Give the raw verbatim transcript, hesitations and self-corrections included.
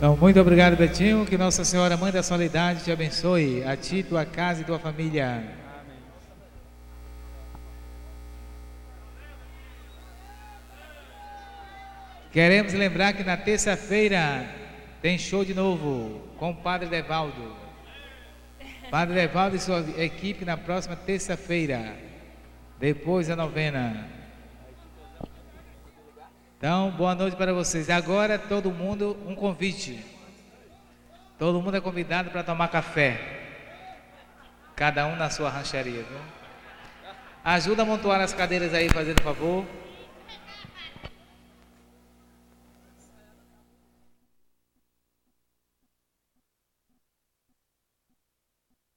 Então, muito obrigado, Betinho. Que Nossa Senhora, Mãe da Soledade, te abençoe, a ti, tua casa e tua família. Queremos lembrar que na terça-feira tem show de novo com o Padre Devaldo. Padre Devaldo e sua equipe na próxima terça-feira, depois da novena. Então, boa noite para vocês. Agora, todo mundo, um convite. Todo mundo é convidado para tomar café. Cada um na sua rancharia, viu? Ajuda a amontoar as cadeiras aí, fazendo favor.